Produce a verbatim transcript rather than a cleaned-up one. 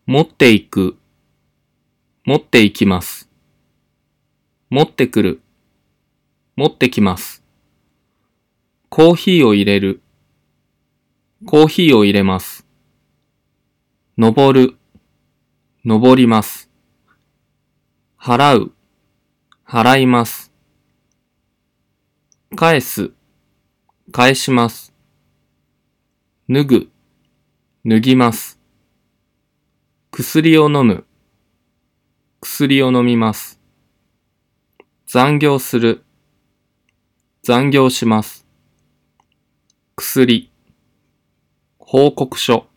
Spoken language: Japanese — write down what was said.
持っていく、持っていきます。持ってくる、持ってきます。コーヒーを入れる、コーヒーを入れます。登る、登ります。払う、払います。返す、返します。脱ぐ、脱ぎます。薬を飲む、薬を飲みます。残業する、残業します。薬、報告書。